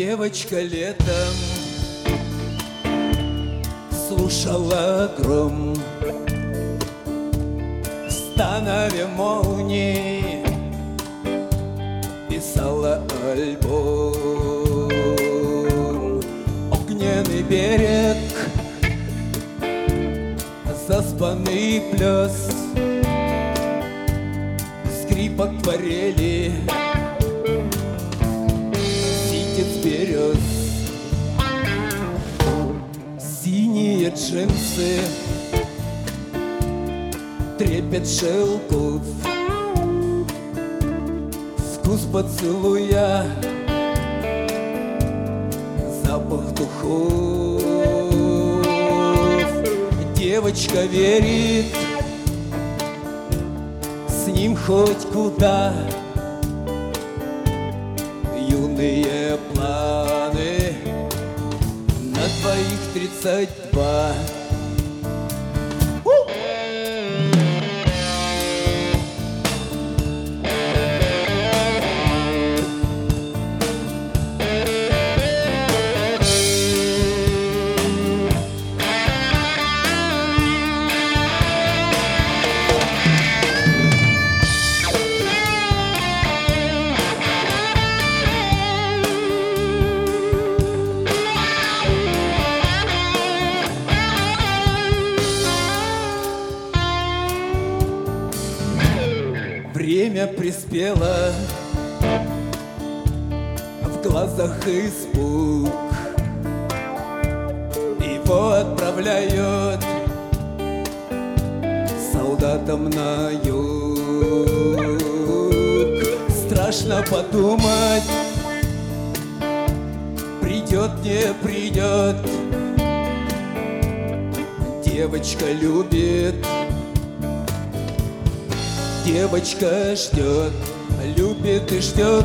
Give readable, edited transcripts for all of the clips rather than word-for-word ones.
Девочка летом слушала гром в станове молнии, писала альбом. Огненный берег, заспанный пляс, скрип акварели, ситец берез, синие джинсы, трепет шелков, вкус поцелуя, запах духов. Девочка верит, с ним хоть куда. Юные планы на двоих 32. Время приспело, в глазах испуг. Его отправляют солдатам на юг. Страшно подумать, придет, не придет. Девочка любит, девочка ждет, любит и ждет.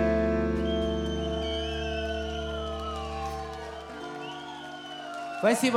Спасибо.